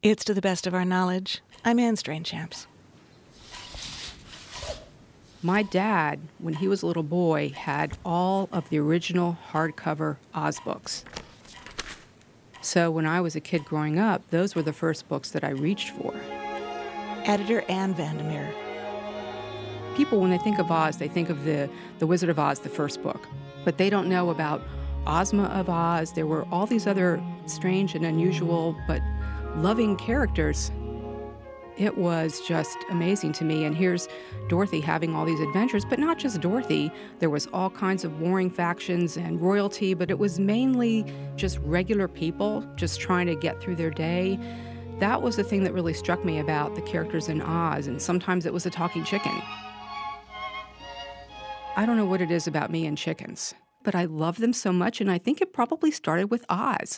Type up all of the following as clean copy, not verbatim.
It's to the best of our knowledge. I'm Anne Strainchamps. My dad, when he was a little boy, had all of the original hardcover Oz books. So when I was a kid growing up, those were the first books that I reached for. Editor Anne Vandermeer. People, when they think of Oz, they think of the Wizard of Oz, the first book. But they don't know about Ozma of Oz. There were all these other strange and unusual but loving characters. It was just amazing to me. And here's Dorothy having all these adventures, but not just Dorothy. There was all kinds of warring factions and royalty, but it was mainly just regular people just trying to get through their day. That was the thing that really struck me about the characters in Oz, and sometimes it was a talking chicken. I don't know what it is about me and chickens, but I love them so much, and I think it probably started with Oz.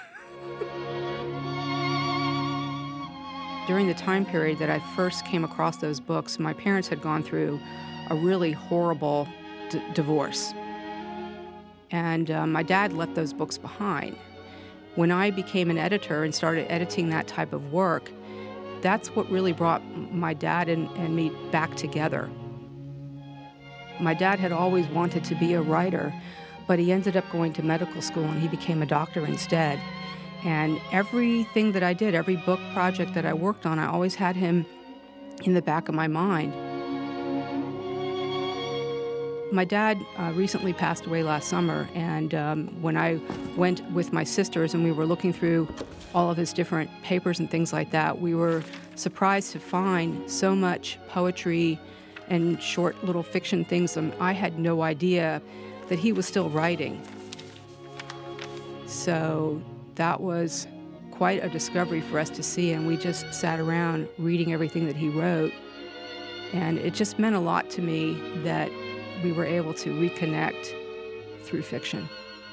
During the time period that I first came across those books, my parents had gone through a really horrible divorce. And my dad left those books behind. When I became an editor and started editing that type of work, that's what really brought my dad and me back together. My dad had always wanted to be a writer, but he ended up going to medical school and he became a doctor instead. And everything that I did, every book project that I worked on, I always had him in the back of my mind. My dad recently passed away last summer, and when I went with my sisters and we were looking through all of his different papers and things like that, we were surprised to find so much poetry and short little fiction things. I had no idea that he was still writing. So that was quite a discovery for us to see, and we just sat around reading everything that he wrote. And it just meant a lot to me that we were able to reconnect through fiction.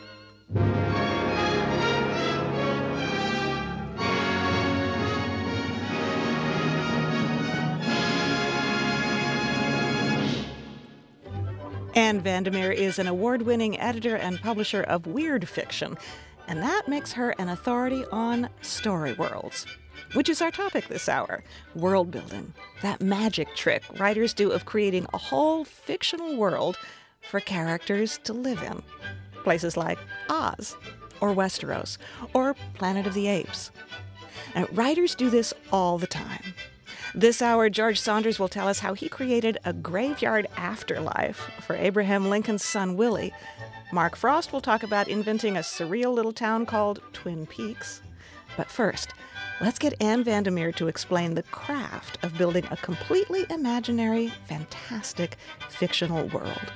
Anne Vandermeer is an award-winning editor and publisher of weird fiction, and that makes her an authority on story worlds, which is our topic this hour, world building, that magic trick writers do of creating a whole fictional world for characters to live in. Places like Oz, or Westeros, or Planet of the Apes. Now, writers do this all the time. This hour, George Saunders will tell us how he created a graveyard afterlife for Abraham Lincoln's son Willie. Mark Frost will talk about inventing a surreal little town called Twin Peaks. But first, let's get Anne Vandermeer to explain the craft of building a completely imaginary, fantastic, fictional world.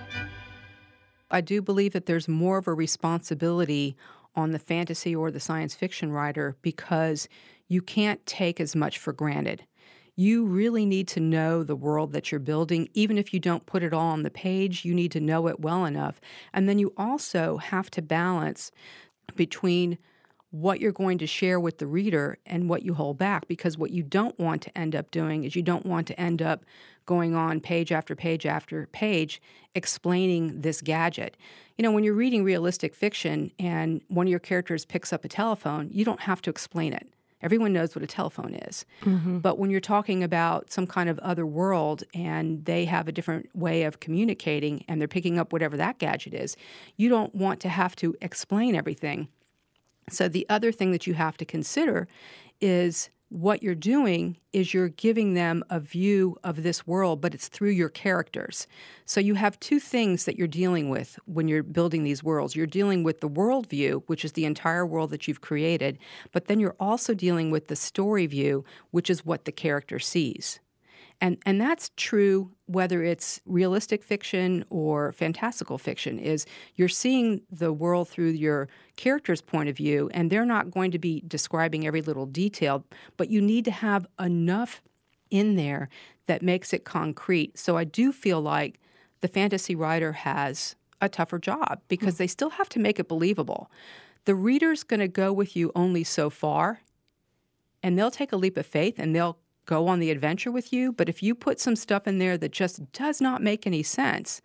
I do believe that there's more of a responsibility on the fantasy or the science fiction writer because you can't take as much for granted. You really need to know the world that you're building. Even if you don't put it all on the page, you need to know it well enough. And then you also have to balance between what you're going to share with the reader and what you hold back, because what you don't want to end up doing is you don't want to end up going on page after page after page explaining this gadget. You know, when you're reading realistic fiction and one of your characters picks up a telephone, you don't have to explain it. Everyone knows what a telephone is. Mm-hmm. But when you're talking about some kind of other world and they have a different way of communicating and they're picking up whatever that gadget is, you don't want to have to explain everything. So the other thing that you have to consider is what you're doing is you're giving them a view of this world, but it's through your characters. So you have two things that you're dealing with when you're building these worlds. You're dealing with the worldview, which is the entire world that you've created, but then you're also dealing with the story view, which is what the character sees. And that's true whether it's realistic fiction or fantastical fiction, is you're seeing the world through your character's point of view, and they're not going to be describing every little detail, but you need to have enough in there that makes it concrete. So I do feel like the fantasy writer has a tougher job because they still have to make it believable. The reader's going to go with you only so far, and they'll take a leap of faith and they'll go on the adventure with you, but if you put some stuff in there that just does not make any sense,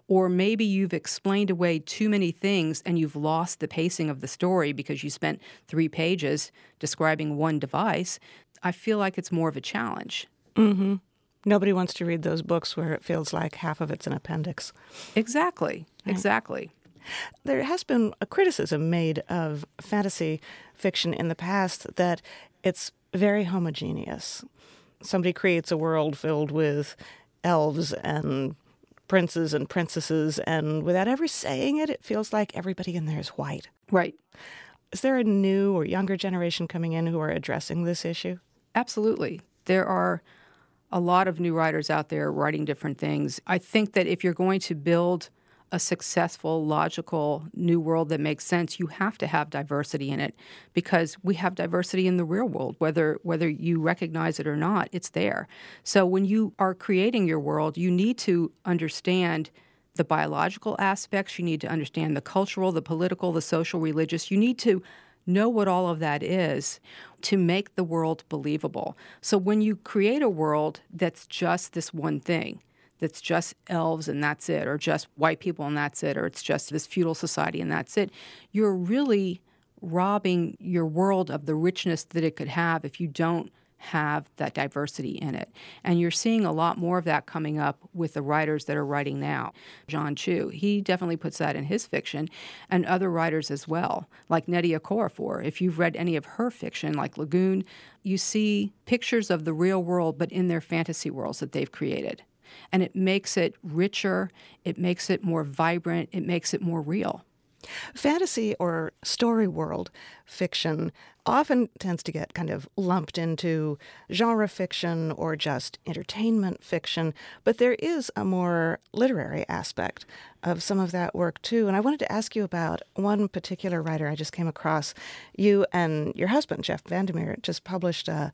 Or maybe you've explained away too many things and you've lost the pacing of the story because you spent 3 pages describing one device. I feel like it's more of a challenge. Mm-hmm. Nobody wants to read those books where it feels like half of it's an appendix. Exactly. Right. Exactly. There has been a criticism made of fantasy fiction in the past that it's very homogeneous. Somebody creates a world filled with elves and princes and princesses, and without ever saying it, it feels like everybody in there is white. Right. Is there a new or younger generation coming in who are addressing this issue? Absolutely. There are a lot of new writers out there writing different things. I think that if you're going to build a successful, logical new world that makes sense, you have to have diversity in it, because we have diversity in the real world. Whether you recognize it or not, it's there. So when you are creating your world, you need to understand the biological aspects. You need to understand the cultural, the political, the social, religious. You need to know what all of that is to make the world believable. So when you create a world that's just this one thing, that's just elves and that's it, or just white people and that's it, or it's just this feudal society and that's it, you're really robbing your world of the richness that it could have if you don't have that diversity in it. And you're seeing a lot more of that coming up with the writers that are writing now. John Chu, he definitely puts that in his fiction, and other writers as well, like Nnedi Okorafor. If you've read any of her fiction, like Lagoon, you see pictures of the real world, but in their fantasy worlds that they've created. And it makes it richer, it makes it more vibrant, it makes it more real. Fantasy or story world fiction often tends to get kind of lumped into genre fiction or just entertainment fiction, but there is a more literary aspect of some of that work too. And I wanted to ask you about one particular writer I just came across. You and your husband, Jeff Vandermeer, just published a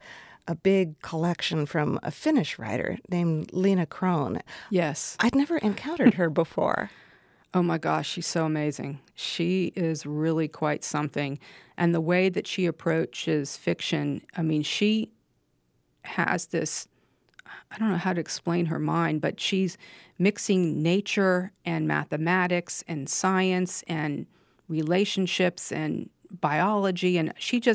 big collection from a Finnish writer named Lena Kron. Yes. I'd never encountered her before. Oh my gosh, she's so amazing. She is really quite something. And the way that she approaches fiction, I mean, she has this, I don't know how to explain her mind, but she's mixing nature and mathematics and science and relationships and biology. And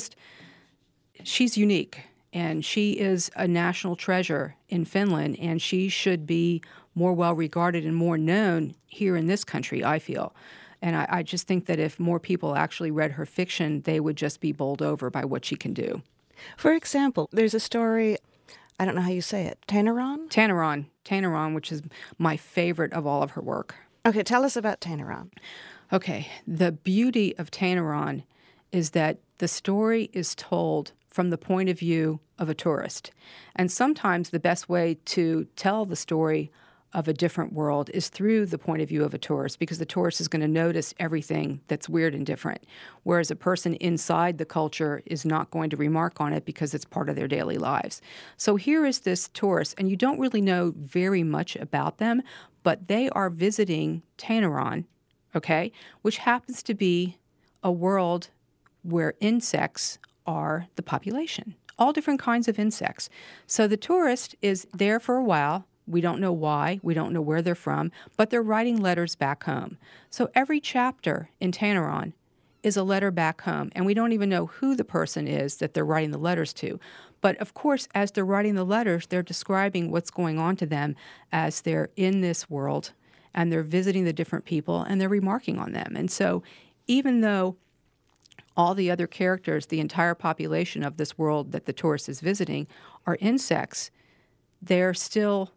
she's unique. And she is a national treasure in Finland, and she should be more well-regarded and more known here in this country, I feel. And I just think that if more people actually read her fiction, they would just be bowled over by what she can do. For example, there's a story, I don't know how you say it, Tanaron? Tanaron, which is my favorite of all of her work. Okay, tell us about Tanaron. Okay, the beauty of Tanaron is that the story is told from the point of view of a tourist. And sometimes the best way to tell the story of a different world is through the point of view of a tourist, because the tourist is going to notice everything that's weird and different, whereas a person inside the culture is not going to remark on it because it's part of their daily lives. So here is this tourist, and you don't really know very much about them, but they are visiting Tanaron, okay, which happens to be a world where insects are the population, all different kinds of insects. So the tourist is there for a while. We don't know why. We don't know where they're from, but they're writing letters back home. So every chapter in Tanaron is a letter back home, and we don't even know who the person is that they're writing the letters to. But of course, as they're writing the letters, they're describing what's going on to them as they're in this world, and they're visiting the different people, and they're remarking on them. And so even though all the other characters, the entire population of this world that the tourist is visiting, are insects, they're still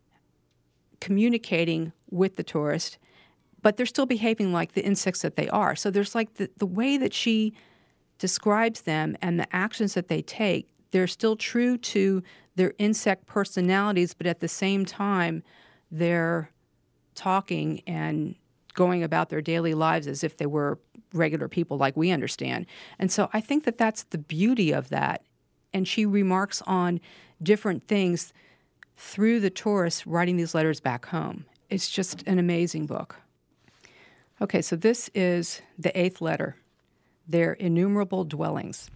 communicating with the tourist, but they're still behaving like the insects that they are. So there's like the way that she describes them and the actions that they take, they're still true to their insect personalities, but at the same time, they're talking and going about their daily lives as if they were regular people like we understand. And so I think that that's the beauty of that. And she remarks on different things through the tourists writing these letters back home. It's just an amazing book. Okay, so this is the 8th letter, Their Innumerable Dwellings.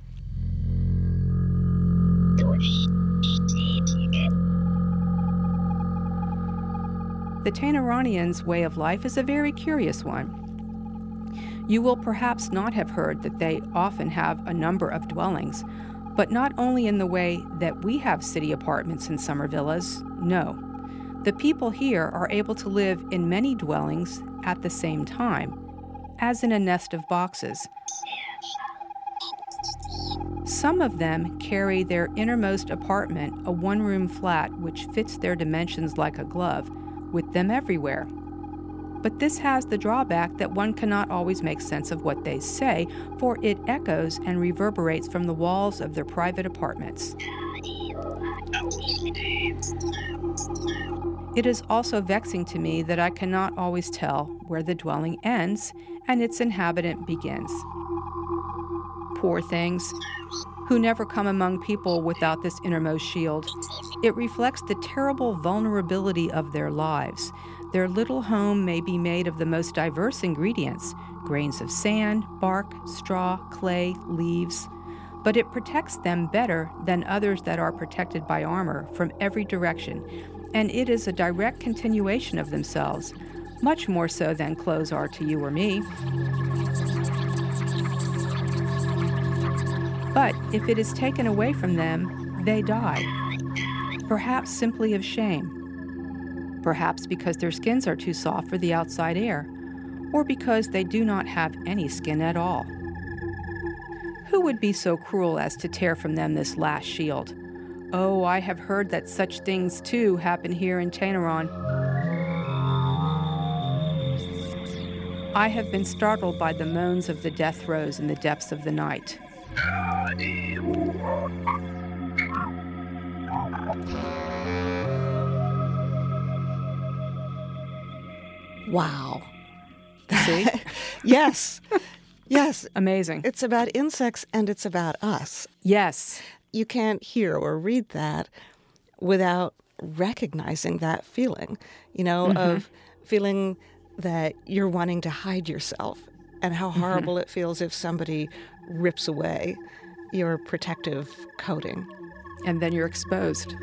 the Tainaranians' way of life is a very curious one. You will perhaps not have heard that they often have a number of dwellings, but not only in the way that we have city apartments and summer villas, no. The people here are able to live in many dwellings at the same time, as in a nest of boxes. Some of them carry their innermost apartment, a one-room flat which fits their dimensions like a glove, with them everywhere. But this has the drawback that one cannot always make sense of what they say, for it echoes and reverberates from the walls of their private apartments. It is also vexing to me that I cannot always tell where the dwelling ends and its inhabitant begins. Poor things, who never come among people without this innermost shield. It reflects the terrible vulnerability of their lives. Their little home may be made of the most diverse ingredients, grains of sand, bark, straw, clay, leaves, but it protects them better than others that are protected by armor from every direction, and it is a direct continuation of themselves, much more so than clothes are to you or me. But if it is taken away from them, they die, perhaps simply of shame. Perhaps because their skins are too soft for the outside air, or because they do not have any skin at all. Who would be so cruel as to tear from them this last shield? Oh, I have heard that such things too happen here in Tainaran. I have been startled by the moans of the death throes in the depths of the night. Wow. See? Yes. Yes. Amazing. It's about insects and it's about us. Yes. You can't hear or read that without recognizing that feeling, of feeling that you're wanting to hide yourself and how horrible it feels if somebody rips away your protective coating. And then you're exposed.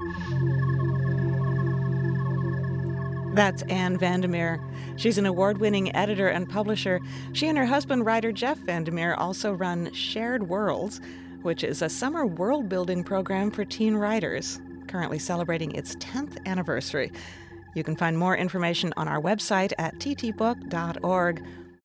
That's Anne Vandermeer. She's an award-winning editor and publisher. She and her husband, writer Jeff Vandermeer, also run Shared Worlds, which is a summer world-building program for teen writers, currently celebrating its 10th anniversary. You can find more information on our website at ttbook.org